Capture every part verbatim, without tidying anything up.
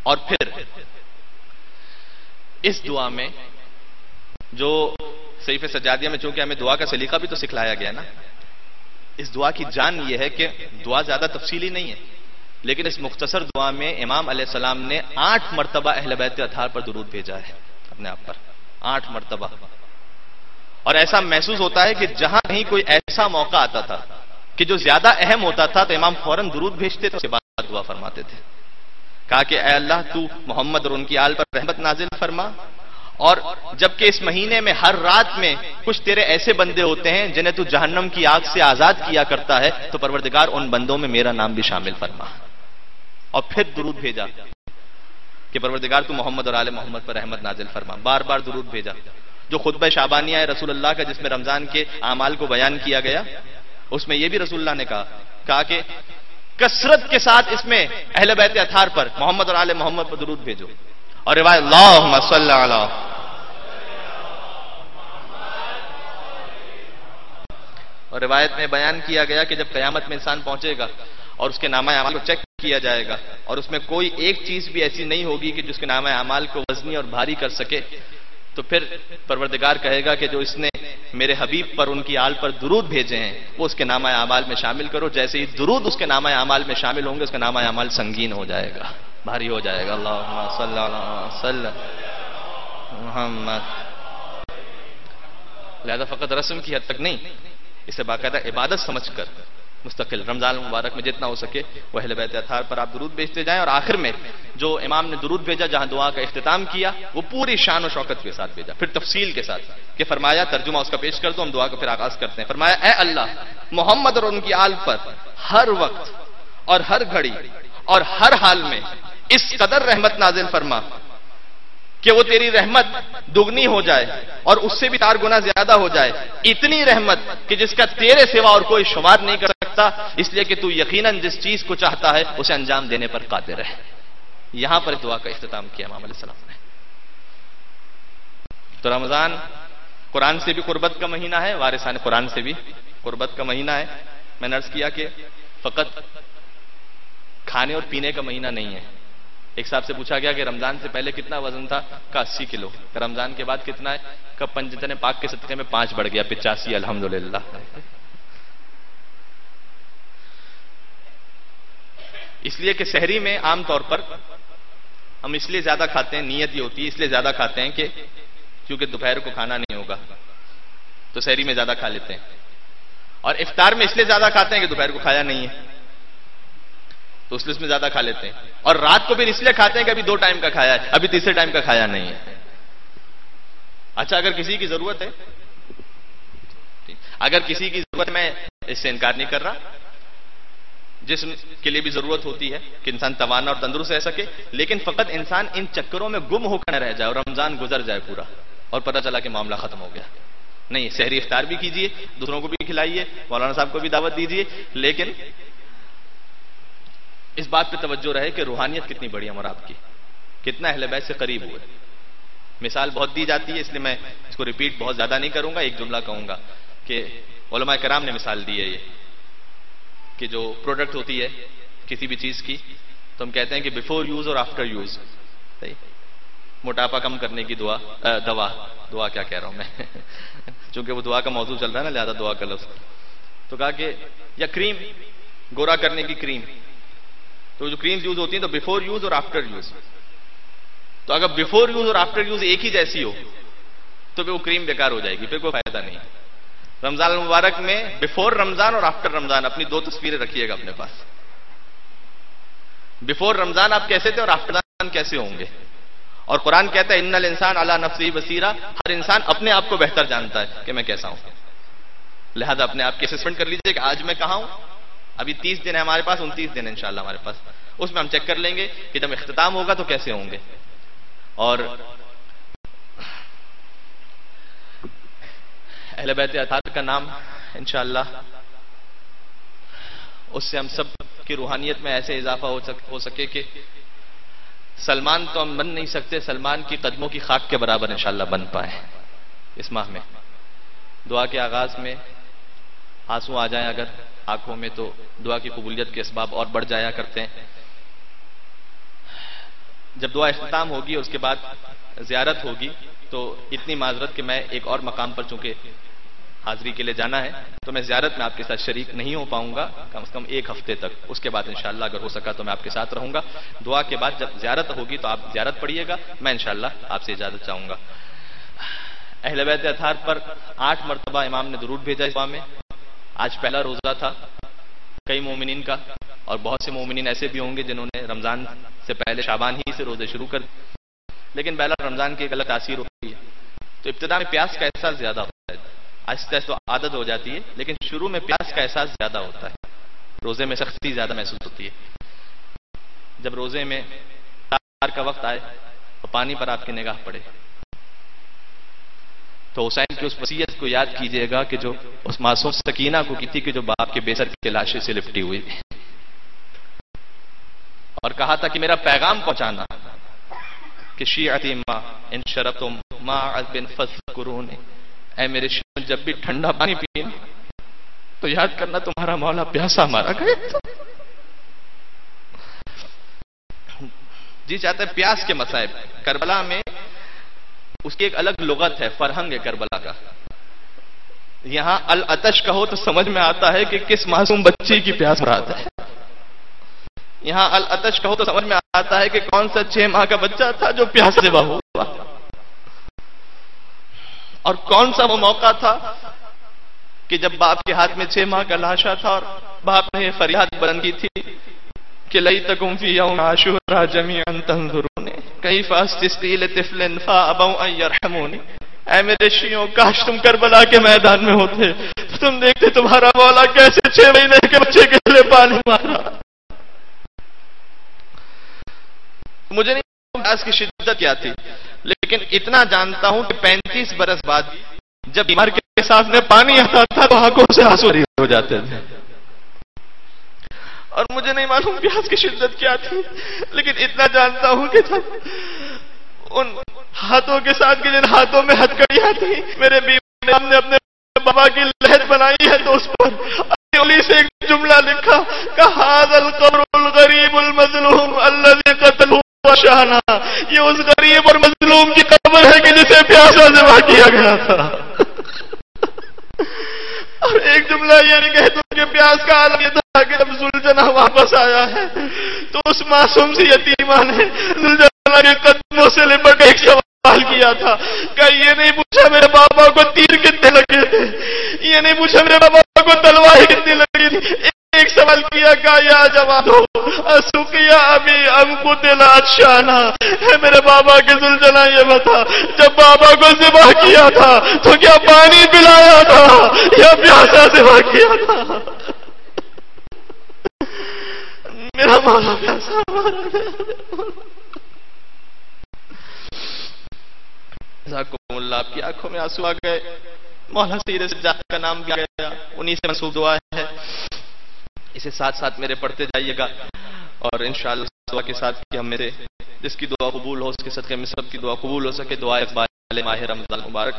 اور پھر اس دعا میں جو صحیفہ سجادیہ میں چونکہ ہمیں دعا کا سلیقہ بھی تو سکھلایا گیا نا، اس دعا کی جان یہ ہے کہ دعا زیادہ تفصیلی نہیں ہے، لیکن اس مختصر دعا میں امام علیہ السلام نے آٹھ مرتبہ اہل بیت اطہار پر درود بھیجا ہے اپنے آپ پر، آٹھ مرتبہ. اور ایسا محسوس ہوتا ہے کہ جہاں کہیں کوئی ایسا موقع آتا تھا کہ جو زیادہ اہم ہوتا تھا تو امام فوراً درود بھیجتے تھے، اس کے بعد دعا فرماتے تھے. کہا کہ اے اللہ تو محمد اور ان کی آل پر رحمت نازل فرما، اور جبکہ اس مہینے میں ہر رات میں کچھ تیرے ایسے بندے ہوتے ہیں جنہیں تو جہنم کی آگ سے آزاد کیا کرتا ہے، تو پروردگار ان بندوں میں میرا نام بھی شامل فرما. اور پھر درود بھیجا کہ پروردگار تو محمد اور آل محمد پر رحمت نازل فرما. بار بار درود بھیجا. جو خطبہ شعبانیہ ہے رسول اللہ کا، جس میں رمضان کے اعمال کو بیان کیا گیا، اس میں یہ بھی رسول اللہ نے کہا کہا کہ کثرت کے ساتھ اس میں اہل بیت اطہار پر محمد اور آل محمد پر درود بھیجو. اور روایت اللہم صلی علی، اور روایت میں بیان کیا گیا کہ جب قیامت میں انسان پہنچے گا اور اس کے نامہ اعمال کو چیک کیا جائے گا اور اس میں کوئی ایک چیز بھی ایسی نہیں ہوگی کہ جس کے نامہ اعمال کو وزنی اور بھاری کر سکے، تو پھر پروردگار کہے گا کہ جو اس نے میرے حبیب پر ان کی آل پر درود بھیجے ہیں وہ اس کے نامہ اعمال میں شامل کرو. جیسے ہی درود اس کے نامہ اعمال میں شامل ہوں گے اس کا نامہ اعمال سنگین ہو جائے گا، بھاری ہو جائے گا. اللہم صلی علی محمد. لہذا فقط رسم کی حد تک نہیں، اسے باقاعدہ عبادت سمجھ کر مستقل رمضان المبارک میں جتنا ہو سکے وہ اہل بیت اطہار پر آپ درود بھیجتے جائیں. اور آخر میں جو امام نے درود بھیجا، جہاں دعا کا اختتام کیا، وہ پوری شان و شوکت کے ساتھ بھیجا، پھر تفصیل کے ساتھ کہ فرمایا، ترجمہ اس کا پیش کر دو، ہم دعا کو پھر آغاز کرتے ہیں. فرمایا اے اللہ محمد اور ان کی آل پر ہر وقت اور ہر گھڑی اور ہر حال میں اس قدر رحمت نازل فرما کہ وہ تیری رحمت دگنی ہو جائے اور اس سے بھی چار گنا زیادہ ہو جائے. اتنی رحمت کہ جس کا تیرے سوا اور کوئی شمار نہیں کر سکتا، اس لیے کہ تو یقیناً جس چیز کو چاہتا ہے اسے انجام دینے پر قادر ہے. یہاں پر دعا کا اختتام کیا امام علیہ السلام نے. تو رمضان قرآن سے بھی قربت کا مہینہ ہے، وارثان قرآن سے بھی قربت کا مہینہ ہے. میں نے عرض کیا کہ فقط کھانے اور پینے کا مہینہ نہیں ہے. ایک صاحب سے پوچھا گیا کہ رمضان سے پہلے کتنا وزن تھا؟ کا اسی کلو. رمضان کے بعد کتنا ہے؟ کا پنجتن پاک کے صدقے میں پانچ بڑھ گیا، پچاسی. الحمدللہ. اس لیے کہ سحری میں عام طور پر ہم اس لیے زیادہ کھاتے ہیں، نیت یہ ہوتی ہے اس لیے زیادہ کھاتے ہیں کہ کیونکہ دوپہر کو کھانا نہیں ہوگا تو سحری میں زیادہ کھا لیتے ہیں. اور افطار میں اس لیے زیادہ کھاتے ہیں کہ دوپہر کو کھایا نہیں ہے تو اس لیے اس میں زیادہ کھا لیتے ہیں. اور رات کو پھر اس لیے کھاتے ہیں کہ ابھی دو ٹائم کا کھایا ہے، ابھی تیسرے ٹائم کا کھایا نہیں ہے. اچھا اگر کسی کی ضرورت ہے، اگر کسی کی ضرورت، میں اس سے انکار نہیں کر رہا، جسم کے لیے بھی ضرورت ہوتی ہے کہ انسان توانا اور تندرست رہ سکے، لیکن فقط انسان ان چکروں میں گم ہو کر نہ رہ جائے اور رمضان گزر جائے پورا اور پتہ چلا کہ معاملہ ختم ہو گیا. نہیں، سحری افطار بھی کیجئے، دوسروں کو بھی کھلائیے، مولانا صاحب کو بھی دعوت دیجئے، لیکن اس بات پہ توجہ رہے کہ روحانیت کتنی بڑی ہم اور آپ کی، کتنا اہل بیت سے قریب ہوئے. مثال بہت دی جاتی ہے اس لیے میں اس کو ریپیٹ بہت زیادہ نہیں کروں گا. ایک جملہ کہوں گا کہ علماء کرام نے مثال دی ہے یہ کہ جو پروڈکٹ ہوتی ہے کسی بھی چیز کی تو ہم کہتے ہیں کہ بیفور یوز اور آفٹر یوز. موٹاپا کم کرنے کی دعا دوا دعا کیا کہہ رہا ہوں میں چونکہ وہ دعا کا موضوع چل رہا ہے نا، لہذا دعا کا لفظ. تو کہا کہ یا کریم، گورا کرنے کی کریم، تو جو کریمز یوز ہوتی ہیں تو بیفور یوز اور آفٹر یوز. تو اگر بیفور یوز اور آفٹر یوز ایک ہی جیسی ہو تو پھر وہ کریم بیکار ہو جائے گی، پھر کوئی فائدہ نہیں. رمضان المبارک میں بیفور رمضان اور آفٹر رمضان اپنی دو تصویریں رکھیے گا اپنے پاس. بیفور رمضان آپ کیسے تھے اور آفٹر رمضان کیسے ہوں گے. اور قرآن کہتا ہے ان الانسان علی نفسہ بصیرہ، ہر انسان اپنے آپ کو بہتر جانتا ہے کہ میں کیسا ہوں. لہذا اپنے آپ کی اسسمنٹ کر لیجئے کہ آج میں کہاں ہوں. ابھی تیس دن ہے ہمارے پاس، انتیس دن ہے انشاءاللہ ہمارے پاس، اس میں ہم چیک کر لیں گے کہ جب اختتام ہوگا تو کیسے ہوں گے. اور اہل بیت اطہار کا نام انشاءاللہ اس سے ہم سب کی روحانیت میں ایسے اضافہ ہو سکے کہ سلمان تو ہم بن نہیں سکتے، سلمان کی قدموں کی خاک کے برابر انشاءاللہ بن پائیں. اس ماہ میں دعا کے آغاز میں آنسو آ جائیں اگر آنکھوں میں تو دعا کی قبولیت کے اسباب اور بڑھ جایا کرتے ہیں. جب دعا اختتام ہوگی اور اس کے بعد زیارت ہوگی تو اتنی معذرت کہ میں ایک اور مقام پر چونکہ حاضری کے لیے جانا ہے تو میں زیارت میں آپ کے ساتھ شریک نہیں ہو پاؤں گا کم از کم ایک ہفتے تک. اس کے بعد انشاءاللہ اگر ہو سکا تو میں آپ کے ساتھ رہوں گا. دعا کے بعد جب زیارت ہوگی تو آپ زیارت پڑھیے گا, میں انشاءاللہ آپ سے اجازت چاہوں گا. اہل بیت اطہار پر آٹھ مرتبہ امام نے درود بھیجا اس دعا میں. آج پہلا روزہ تھا کئی مومنین کا, اور بہت سے مومنین ایسے بھی ہوں گے جنہوں نے رمضان سے پہلے شعبان ہی سے روزے شروع کر, لیکن بہرحال رمضان کی ایک الگ تاثیر ہوتی ہے. تو ابتدا میں پیاس کا احساس زیادہ ہوتا ہے, آہستہ آہستہ عادت ہو جاتی ہے, لیکن شروع میں پیاس کا احساس زیادہ ہوتا ہے. روزے میں سختی زیادہ محسوس ہوتی ہے. جب روزے میں افطار کا وقت آئے اور پانی پر آپ کی نگاہ پڑے تو حسین کی اس وصیت کو یاد کیجئے گا کہ جو اس معصوم سکینہ کو کی تھی کہ جو باپ کے بیسر کے لاشے سے لپٹی ہوئی تھی, اور کہا تھا کہ میرا پیغام پہنچانا کہ شیعتی ما ان شربتم ما عذب فذکرونی, اے میرے شیعوں جب بھی ٹھنڈا پانی پینا تو یاد کرنا تمہارا مولا پیاسا مارا گئے. جی چاہتے ہیں پیاس کے مصائب. کربلا میں اس کی ایک الگ لغت ہے, فرہنگ ہے کربلا کا. یہاں العطش کہو تو سمجھ میں آتا ہے کہ کس معصوم بچی کی پیاس مراد ہے. یہاں العطش کہو تو سمجھ میں آتا ہے کہ کون سا چھ ماہ کا بچہ تھا جو پیاس سے بہو ہوا, اور کون سا وہ موقع تھا کہ جب باپ کے ہاتھ میں چھ ماہ کا لاشا تھا اور باپ نے یہ فریاد بلند کی تھی کہ لیتکم فی یوم عاشورا جمیعا تنظرون کیف استسقی لطفل فابوا ان یرحمونی. اے میرے شیعوں کاش تم کربلا کے میدان میں ہوتے تو تم دیکھتے تمہارا مولا کیسے چھ مہینے کے بچے کے لیے پانی مارا. مجھے نہیں پیاس کی شدت کیا تھی, لیکن اتنا جانتا ہوں کہ پینتیس برس بعد جب بیمار کے سامنے پانی آتا تھا تو آنکھوں سے آنسو ہو جاتے تھے. اور مجھے نہیں معلوم پیاس کی شدت کیا تھی, لیکن اتنا جانتا ہوں کہ جب ان ہاتھوں کے ساتھ کے جن ہاتھوں میں ہتھکڑیاں تھی میرے بیوی نے اپنے بابا کی لہر بنائی ہے تو اس پر انگلی سے ایک جملہ لکھا کہ هذا القبر الغریب المظلوم الذي قتله شاہنا, یہ اس غریب اور مظلوم کی قبر ہے کہ جسے پیاسا ذبح کیا گیا تھا. اور ایک جملہ یہ نہیں کہتا کہ پیاس کا عالم یہ تھا کہ جب ذوالجناح واپس آیا ہے تو اس معصوم سی یتیمہ نے ذوالجناح کے قدموں سے لپٹ ایک سوال کیا تھا کہ یہ نہیں پوچھا میرے بابا کو تیر کتنے لگے تھے, یہ نہیں پوچھا میرے بابا کو تلوار کتنی لگی تھی, ایک سوال کیا کہ یا جوان ہو اسقیا ابھی ام قتل اتشانا, ہے میرے بابا کے ذوالجناح یہ بتا جب بابا کو ذبح کیا تھا تو کیا پانی پلایا تھا یا پیاسا ذبح کیا تھا. میرا مولا پیاسا مارا گیا. جزاکم اللہ. آپ کی آنکھوں میں آنسو آ گئے. مولا سید سجاد کا نام بھی گیا, انہی سے منسوب دعا ہے. اسے ساتھ ساتھ میرے پڑھتے جائیے گا, اور انشاءاللہ دعا کے ساتھ کہ ہم میں سے جس کی دعا قبول ہو اس کے صدقے میں سب کی دعا قبول ہو سکے. دعا اقبال ماہ رمضان مبارک.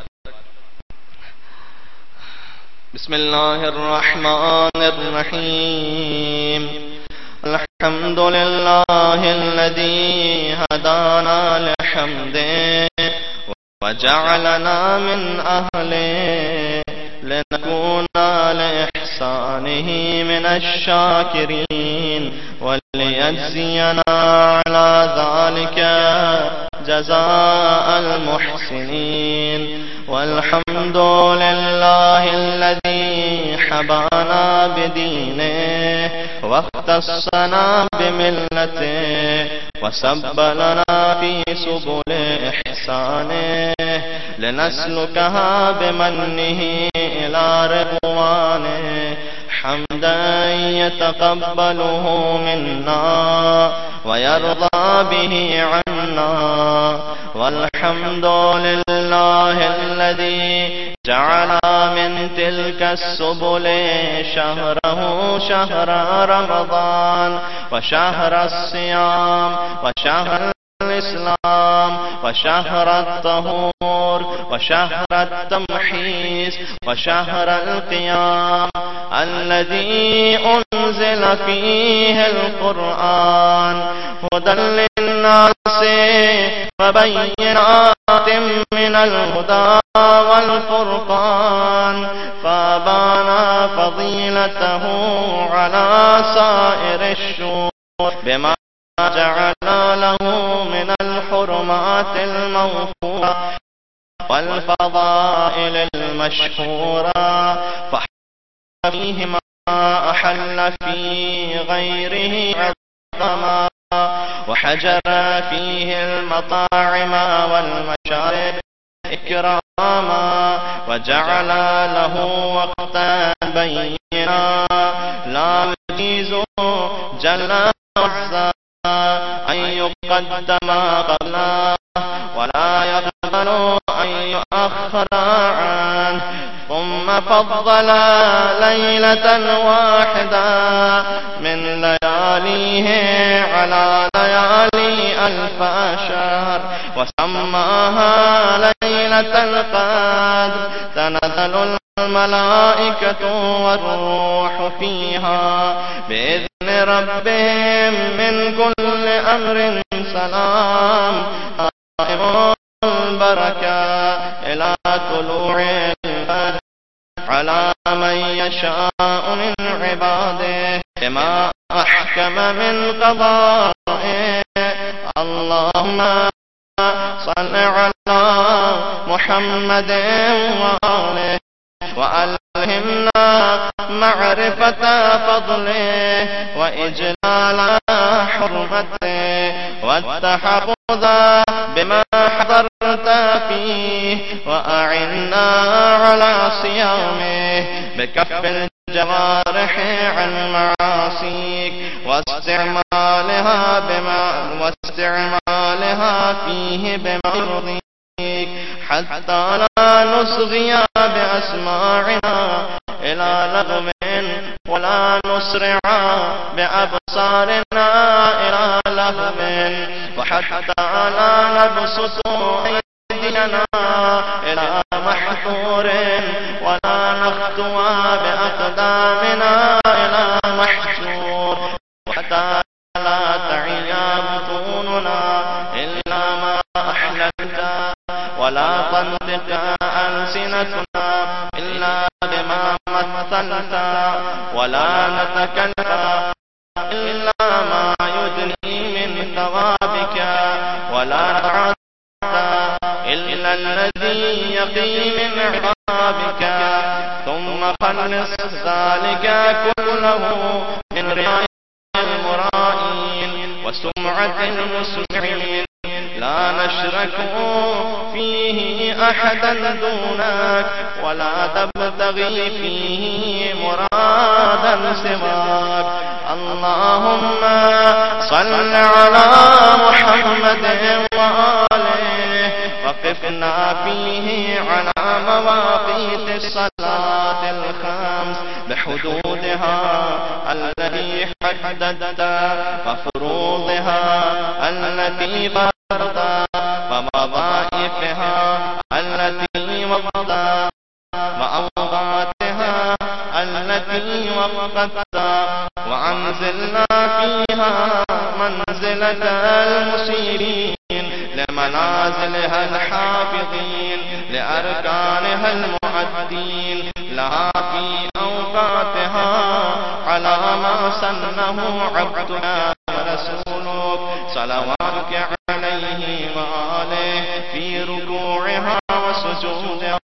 بسم اللہ الرحمن الرحیم. الحمد للہ الذی ہدانا لحمدہ وجعلنا من اہلہ لنكون لإحسانه من الشاكرين وليجزينا على ذلك جزاء المحسنين. والحمد لله الذي حبانا بدينه واختصنا بملته وسبلنا في سبل إحسانه لنسلكها بمنه إلى رضوانه حمدا يتقبله منا ويرضى به عنا. والحمد لله الذي جعل من تلك السبل شهره شهر رمضان وشهر الصيام وشهر الإسلام وشهر الطهور وشهر التمحيص وشهر القيام الذي أنزل فيه القرآن هدى للناس بينات من الهدى والفرقان فبان فضيلته على سائر الشؤون بما جعل له من الحرمات الموفورة والفضائل المشهورة فحل فيه ما أحل في غيره عظما وحجر فيه المطاعم والمشارب إكراما وجعل له وقتا بينا لا يجيز جل وعزا أن يقدم قبله ولا يقبل أن يؤخر عنه ثم فضل ليلة واحدة من لياليه على ليالي ألف شهر وسماها ليلة القدر تنزل الملائكة والروح فيها بإذن ربهم من كل أمر سلام قائم البركة إلى طلوع الفجر على من يشاء من عباده بما أحكم من قضائه اللهم صل على محمد وآله وألهمنا معرفة فضله وإجلال حرمته والتحفظ بما حضرت فيه وأعنا على صيامه بكف الجوارح عن معاصيك واستعمالها بما واستعمالها فيه بما يرضيك حتى لا نصغي بأسماعنا إلى لغو ولا نسرع بأبصارنا إلى لهو وحتى لا نبسط أيدينا إلى محظور ولا نخطو بأقدامنا إلى محشور وحتى لا تعيا بطوننا إلا ما أحللت ولا تنطق ألسنتنا إلا بما مثلت ولا نتكلم إلا ما يدني من ثوابك ولا نتعدى إلا الذي يقي من عقابك ثم خلص ذلك كله من رياء المرائين وسمعة المسمعين لا نشرك فيه أحدا دونك ولا تبتغي فيه مرادا سواك اللهم صل على محمد وآله وقفنا فيه على مواقيت الصلاة الخمس بحدودها التي حددت وفروضها التي فرضت ووظائفها التي وضعت وأوقاتها التي وقفت وأنزلنا فيها منزلة المسيرين لمنازلها الحافظين لأركانها المؤدين لها في أوقاتها على ما سنه عبدنا ورسولك صلواتك عليه وآله في ركوعها وسجودها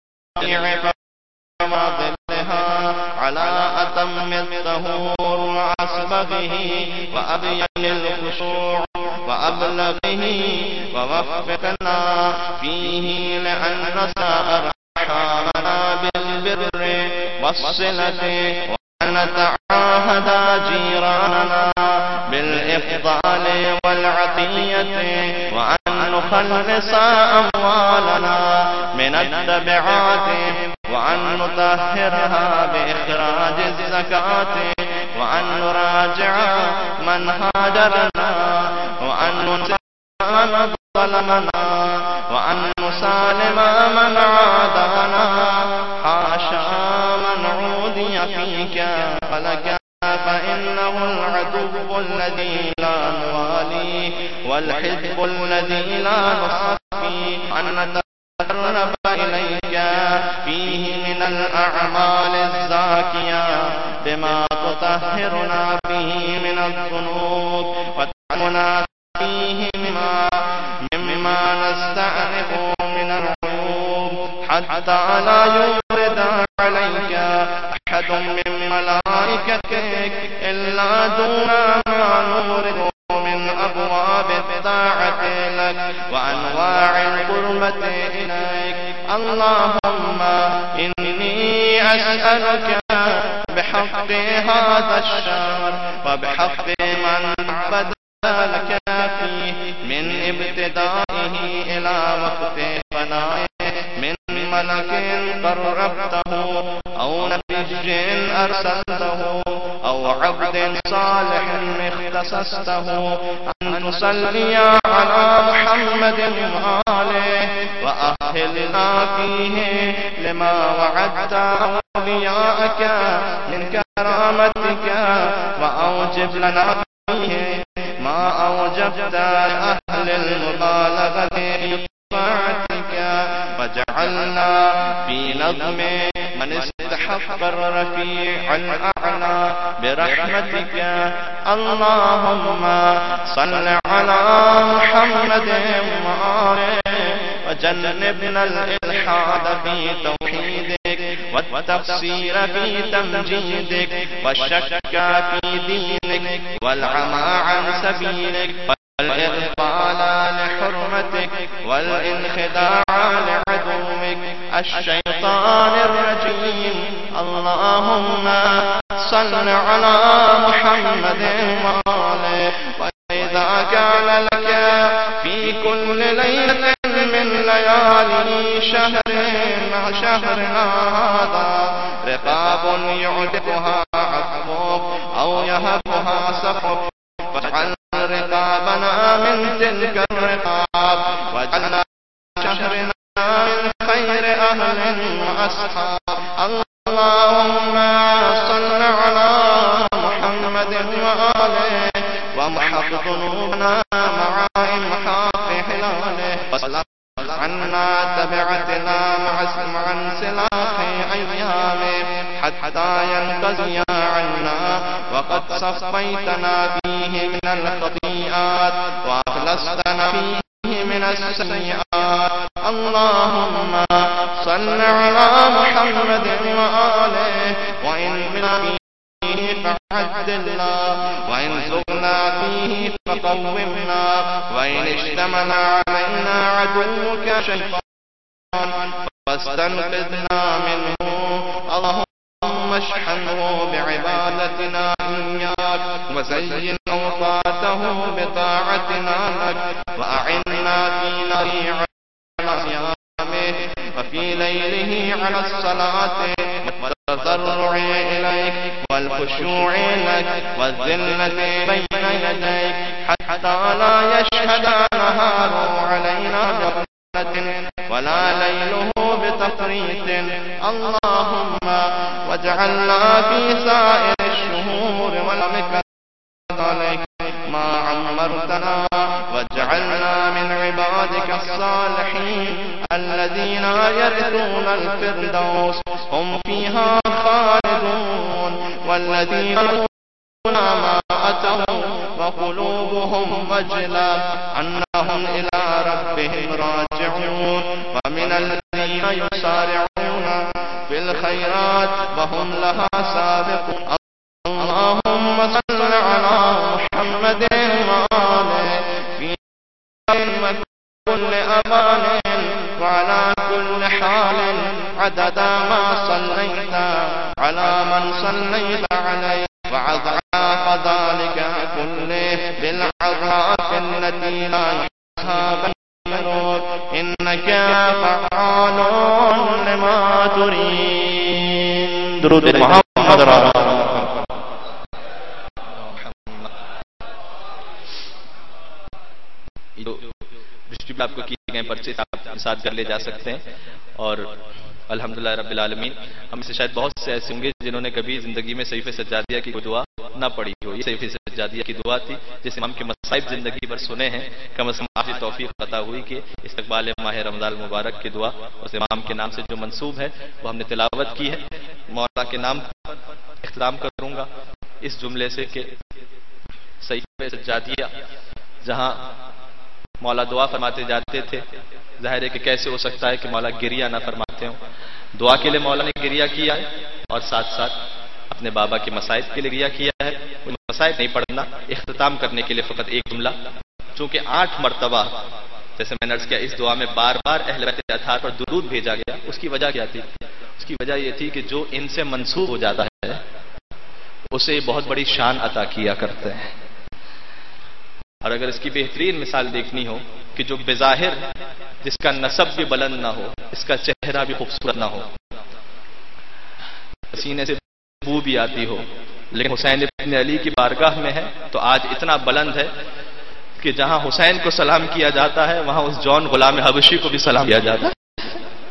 وظلها على أتم الطهور وأسبغه وأبين الخشوع وأبلغه ووفقنا فيه لأن سائر أرحامنا بالبر والصلة وأن نتعاهد جيراننا بالإفضال والعطية وأن نخلص أموالنا من التبعات وأن نطهرها بإخراج الزكاة وأن نراجع من هاجرنا وأن ننصر من ظلمنا وأن نسالم من عادانا حاشا من عودي فيك فلك فإنه العدو الذي لا نواليه والحزب الذي لا نصفي أن نتقرب إليك فيه من الأعمال الزاكية بما تطهرنا به من الذنوب وتعلمنا فيه مما مما نستأنف من العيوب حتى لا يورد عليك أحد من ملائكتك إلا دون ما نورد من أبواب الطاعة لك وأنواع القربة إليك. اللهم إني أسألك بحق هذا الشهر وبحق من عبد لك فيه من ابتدائه إلى وقت فنائه من ملك قربته أو نبي أرسلته أو عبد صالح اختصصته أن تصلي على محمد وآله وأهلنا فيه لما وعدت أولياءك من كرامتك وأوجب لنا فيه ما أوجبت لأهل المبالغة في طاعتك وجعلنا في نظم من استحق الرفيع الأعلى برحمتك. اللهم صل على محمد وآله وجنبنا الإلحاد في توحيدك والتفسير في تمجيدك والشك في دينك والعمى عن سبيلك والإغفال لحرمتك والانخداع لعدوك الشيطان الرجيم. اللهم صل على محمد وآله. وإذا كان لك في كل ليلة من ليالي شهر شهرنا هذا رقاب يعتقها عفوك أو يهبها سخط فاجعل رقابنا من تلك الرقاب واجعلنا شهرنا من خير أهل وأصحاب. اللهم صل على محمد وآله ومحق ذنوبنا مع إمحاق حلاله وصل عنا تبعتنا مع انسلاخ أيامه حتى ينقضي عنا وقد صفيتنا فيه من الخطيئات وأخلصتنا فيه من السيئات. اللهم صل على محمد وآله. وإن منا فيه فعدلنا وإن زغنا فيه فقومنا وإن اشتمل علينا عدوك شيطان فاستنقذنا منه. اللهم اشحنه بعبادتنا إياك وزين أوقاته بطاعتنا لك وأعنا في نار صيامه وفي ليله على الصلاة والتضرع إليك والخشوع لك والذلة بين يديك حتى لا يشهد نهاره علينا بغفلة ولا ليله بتفريط. اللهم واجعلنا في سائر الشهور والمكان عليك ما عمرتنا واجعلنا من عبادك الصالحين الذين يرثون الفردوس هم فيها خالدون والذين ما أتوا وقلوبهم وجلة أنهم إلى ربهم راجعون ومن الذين يسارعون في الخيرات وهم لها سابقون. اللهم صل على محمد وآله في كل أمان وعلى كل حال عدد ما صليت على من صليت عليه وأضعاف ذلك كله بالعظات التي لا يحصاها غيرك إنك فعال لما تريد. درود محمد رسول ڈسٹریبیوٹ آپ کو کیے گئے پرچے آپ کے ساتھ کر لے جا سکتے ہیں اور الحمدللہ رب العالمین. ہم سے شاید بہت سے ایسے ہوں گے جنہوں نے کبھی زندگی میں صحیفہ سجادیہ کی کوئی دعا نہ پڑھی ہو. یہ صحیفہ سجادیہ کی دعا تھی جس امام کے مصائب زندگی پر سنے ہیں. کم از کم آج توفیق عطا ہوئی کہ استقبال ماہ رمضان المبارک کی دعا اس امام کے نام سے جو منسوب ہے وہ ہم نے تلاوت کی ہے. مولا کے نام اختتام کروں گا اس جملے سے کہ صحیفہ سجادیہ جہاں مولا دعا فرماتے جاتے تھے، ظاہر ہے کہ کیسے ہو سکتا ہے کہ مولا گریہ نہ فرماتے ہوں. دعا کے لیے مولا نے گریہ کیا ہے اور ساتھ ساتھ اپنے بابا کے مصائب کے لیے گریہ کیا ہے. مصائب نہیں پڑھنا، اختتام کرنے کے لیے فقط ایک جملہ. چونکہ آٹھ مرتبہ جیسے میں نے عرض کیا اس دعا میں بار بار اہل بیت اطہار پر درود بھیجا گیا. اس کی وجہ کیا تھی؟ اس کی وجہ یہ تھی کہ جو ان سے منسوب ہو جاتا ہے اسے بہت بڑی شان عطا کیا کرتے ہیں. اور اگر اس کی بہترین مثال دیکھنی ہو کہ جو بظاہر جس کا نسب بھی بلند نہ ہو، اس کا چہرہ بھی خوبصورت نہ ہو، سینے سے بو بھی آتی ہو، لیکن حسین ابن علی کی بارگاہ میں ہے تو آج اتنا بلند ہے کہ جہاں حسین کو سلام کیا جاتا ہے وہاں اس جون غلام حبشی کو بھی سلام کیا جاتا ہے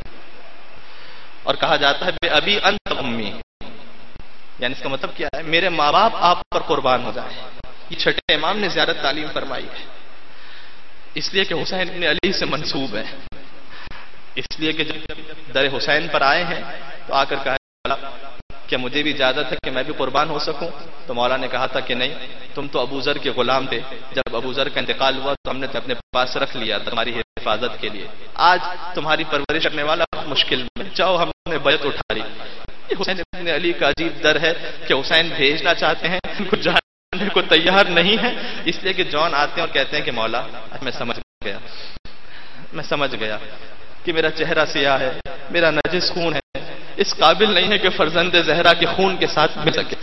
اور کہا جاتا ہے بے ابی انت امی. یعنی اس کا مطلب کیا ہے؟ میرے ماں باپ آپ پر قربان ہو جائیں. یہ چھٹے امام نے زیادت تعلیم فرمائی ہے اس لیے کہ حسین ابن علی سے منسوب ہے. اس لیے کہ جب در حسین پر آئے ہیں تو آ کر کہا کیا مجھے بھی اجازت ہے کہ میں بھی قربان ہو سکوں؟ تو مولا نے کہا تھا کہ نہیں، تم تو ابو ذر کے غلام تھے. جب ابو ذر کا انتقال ہوا تو ہم نے اپنے پاس رکھ لیا تمہاری حفاظت کے لیے. آج تمہاری پرورش کرنے والا مشکل میں، جاؤ ہم نے بیعت اٹھا لی. یہ حسین ابن علی کا عجیب در ہے کہ حسین بھیجنا چاہتے ہیں، کچھ جاننے کو تیار نہیں ہے. اس لیے کہ جون آتے ہیں اور کہتے ہیں کہ مولا میں سمجھ گیا میں سمجھ گیا کہ میرا چہرہ سیاہ ہے، میرا نجس خون ہے، اس قابل نہیں ہے کہ فرزند زہرا کے خون کے ساتھ مل سکے.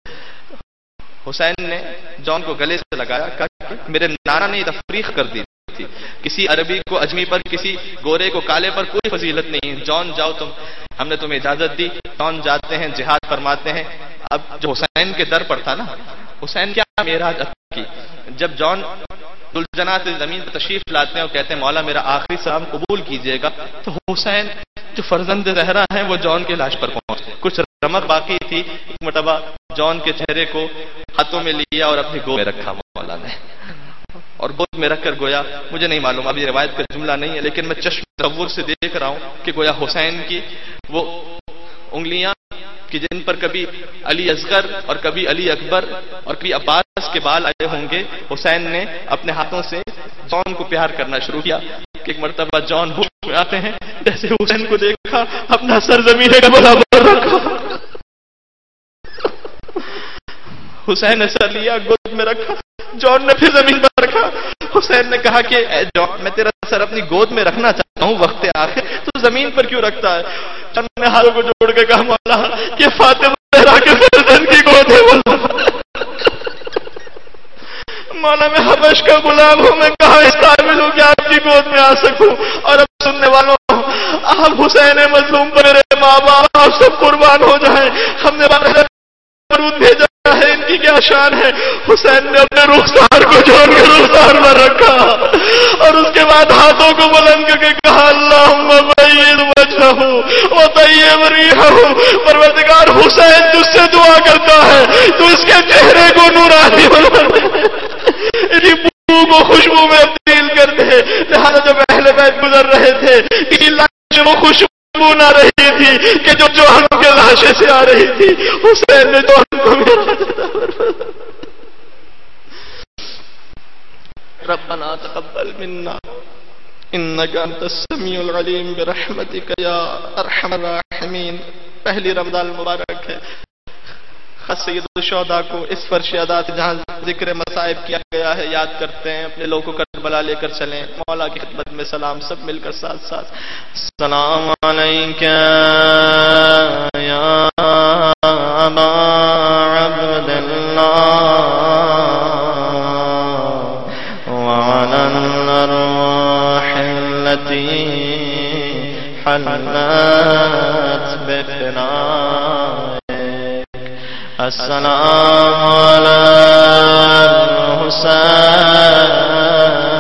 حسین نے جون کو گلے سے لگایا کہ میرے نانا نے تفریق کر دی تھی، کسی عربی کو اجمی پر، کسی گورے کو کالے پر کوئی فضیلت نہیں ہے. جون جاؤ تم، ہم نے تمہیں اجازت دی. جون جاتے ہیں، جہاد فرماتے ہیں. اب جو حسین کے در پر تھا نا، حسین کیا معراج کی، جب جون دلجنا سے زمین پر تشریف لاتے ہیں اور کہتے ہیں مولا میرا آخری سلام قبول کیجیے گا، تو حسین جو فرزند زہرا ہیں وہ جون کے لاش پر پہنچے. کچھ رمق باقی تھی. ایک مرتبہ جون کے چہرے کو ہاتھوں میں لیا اور اپنی گود میں رکھا مولا نے، اور گود میں رکھ کر گویا، مجھے نہیں معلوم اب یہ روایت کا جملہ نہیں ہے لیکن میں چشم تصور سے دیکھ رہا ہوں کہ گویا حسین کی وہ انگلیاں کہ جن پر کبھی علی اصغر اور کبھی علی اکبر اور کبھی عباس کے بال آئے ہوں گے، حسین نے اپنے ہاتھوں سے جون کو پیار کرنا شروع کیا. کہ ایک مرتبہ جون ہوش میں آتے ہیں، جیسے حسین کو دیکھا اپنا سر زمین کے برابر رکھا. حسین نے سر لیا، گود میں رکھا. جون نے پھر زمین پر رکھا. حسین نے کہا کہ اے جون، میں تیرا سر اپنی گود میں رکھنا چاہتا ہوں وقت آخر، تو زمین پر کیوں رکھتا ہے؟ جون نے ہاتھوں کو جوڑ کے کہا مولا کہ فاطمہ زہرا کے فرزند کی گود ہے. مولا میں حبش کا غلام ہوں، میں کہاں اس قابل ہوں کہ آپ کی گود میں آ سکوں. اور اب سننے والوں، آپ حسین مظلوم پر میرے ماں باپ آپ سب قربان ہو جائیں. ہم نے درود بھیجا ہے، ان کی کیا شان ہے. حسین نے اپنے رخسار کو جوڑ کے رخسار پر رکھا اور اس کے بعد ہاتھوں کو بلند کر کے کہا اللہم بید وجہہ وطیب ریحہ. پروردگار حسین تجھ سے دعا کرتا ہے تو اس کے چہرے کو نورانی بنا دے، بو کو خوشبو میں تبدیل کر دے. لہذا جب اہل بیت گزر رہے تھے کہ لاش وہ خوشبو نہ رہی تھی کہ جو جوہن کے لاشے سے آ رہی تھی، حسین نے جوہن کو میرا ربنا تقبل منا انك انت السميع العليم برحمتك يا ارحم الراحمین. پہلی رمضان المبارک ہے. خط سید الشہداء کو اس فرش ادا جہاں ذکر مصائب کیا گیا ہے یاد کرتے ہیں. اپنے لوگوں کو کربلا لے کر چلیں. مولا کی خدمت میں سلام سب مل کر ساتھ ساتھ. السلام علیکم یا ابا عبداللہ وعلى الارواح التي حلت بفنائك. السلام على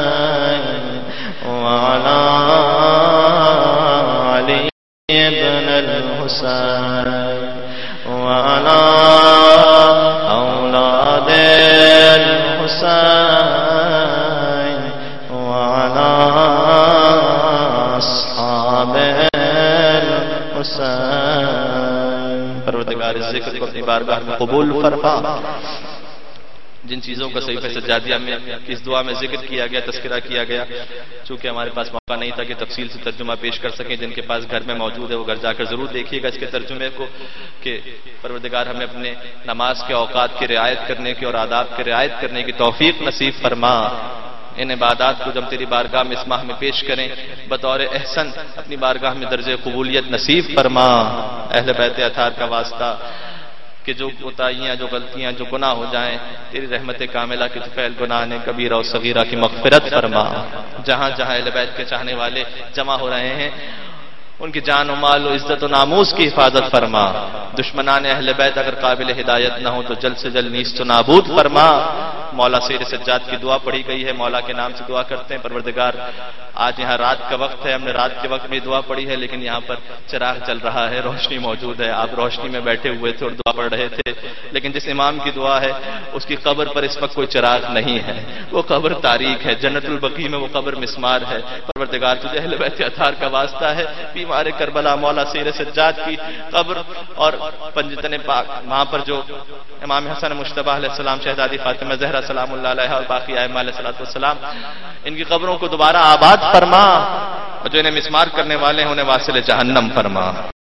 الحسين وعلى علي بن ہمارے ذکر کو اپنی بارگاہ میں قبول فرما۔ جن چیزوں کا صحیفہ سجادیہ میں اس دعا میں ذکر کیا گیا، تذکرہ کیا گیا، چونکہ ہمارے پاس موقع نہیں تھا کہ تفصیل سے ترجمہ پیش کر سکیں، جن کے پاس گھر میں موجود ہے وہ گھر جا کر ضرور دیکھیے گا اس کے ترجمے کو، کہ پروردگار ہمیں اپنے نماز کے اوقات کی رعایت کرنے کی اور آداب کی رعایت کرنے کی توفیق نصیب فرما۔ ان عبادات کو جب تیری بارگاہ میں اس ماہ میں پیش کریں بطور احسن اپنی بارگاہ میں درجہ قبولیت نصیب فرما۔ اہل بیت اطہار کا واسطہ کہ جو کوتاہیاں، جو غلطیاں، جو گناہ ہو جائیں، تیری رحمت کاملہ کے طفیل گناہ نے کبیرہ و صغیرہ کی مغفرت فرما۔ جہاں جہاں اہل بیت کے چاہنے والے جمع ہو رہے ہیں ان کی جان و مال و عزت و ناموس کی حفاظت فرما۔ دشمنان اہل بیت اگر قابل ہدایت نہ ہو تو جلد سے جلد نیست و نابود فرما۔ مولا سیر سجاد کی دعا پڑھی گئی ہے، مولا کے نام سے دعا کرتے ہیں۔ پروردگار آج یہاں رات کا وقت ہے، ہم نے رات کے وقت میں دعا پڑھی ہے، لیکن یہاں پر چراغ چل رہا ہے، روشنی موجود ہے، آپ روشنی میں بیٹھے ہوئے تھے اور دعا پڑھ رہے تھے، لیکن جس امام کی دعا ہے اس کی قبر پر اس وقت کوئی چراغ نہیں ہے، وہ قبر تاریک ہے، جنت البقیع میں وہ قبر مسمار ہے۔ پروردگار تجھے اہل بیت اطہار کا واسطہ ہے، بیمار کربلا مولا سیر سجاد کی قبر اور پنجتن پاک وہاں پر جو امام حسن مجتبیٰ علیہ السلام، شہزادی فاطمہ زہرا سلام اللہ علیہ اور باقی ائمہ علیہ السلام، ان کی قبروں کو دوبارہ آباد فرما، اور جو انہیں مسمار کرنے والے ہیں انہیں واصل جہنم فرما۔